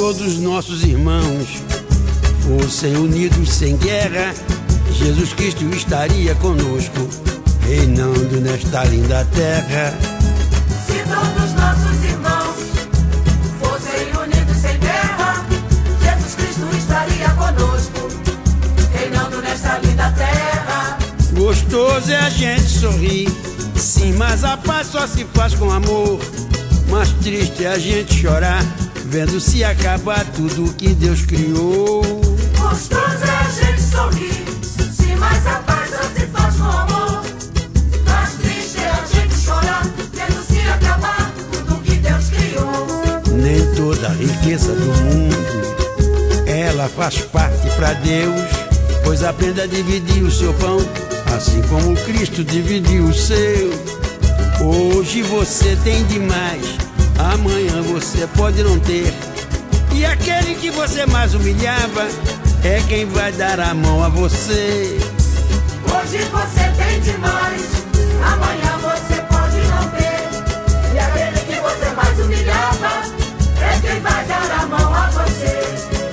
todos nossos irmãos fossem unidos sem guerra, Jesus Cristo estaria conosco, reinando nesta linda terra. Se todos nossos irmãos fossem unidos sem guerra, Jesus Cristo estaria conosco, reinando nesta linda terra. Gostoso é a gente sorrir, sim, mas a paz só se faz com amor. Mas triste é a gente chorar, vendo se acabar tudo que Deus criou. Gostoso é a gente sorrir, sim, mas a paz só se faz com amor. Mas triste é a gente chorar, vendo se acabar tudo que Deus criou. Nem toda a riqueza do mundo ela faz parte pra Deus, pois aprenda a dividir o seu pão, assim como Cristo dividiu o seu. Hoje você tem demais, amanhã você pode não ter. E aquele que você mais humilhava é quem vai dar a mão a você. Hoje você tem demais, amanhã você pode não ter. E aquele que você mais humilhava é quem vai dar a mão a você.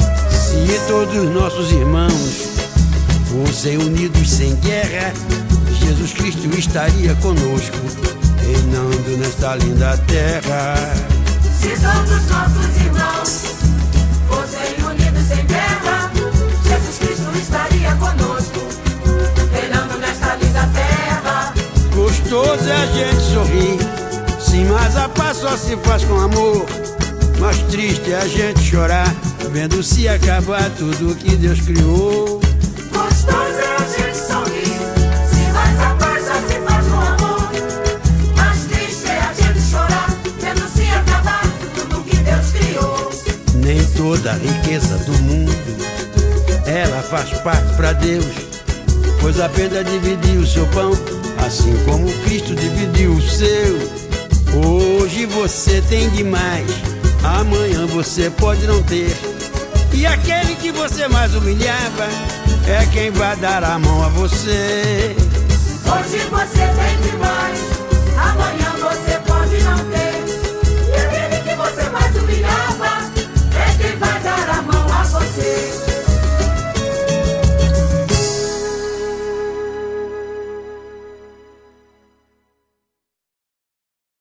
Se todos nossos irmãos fossem unidos sem guerra, Jesus Cristo estaria conosco, reinando nesta linda terra. Se todos nossos irmãos fossem unidos sem guerra, Jesus Cristo estaria conosco, reinando nesta linda terra. Gostoso é a gente sorrir, sim, mas a paz só se faz com amor. Mas triste é a gente chorar, vendo se acabar tudo que Deus criou. Gostoso é a gente sorrir, sim, mas a paz só se faz com amor. Mas triste é a gente chorar, vendo se acabar tudo que Deus criou. Nem toda a riqueza do mundo ela faz parte pra Deus, pois aprenda a dividir o seu pão, assim como Cristo dividiu o seu. Hoje você tem demais, amanhã você pode não ter. E aquele que você mais humilhava é quem vai dar a mão a você. Hoje você tem demais, amanhã você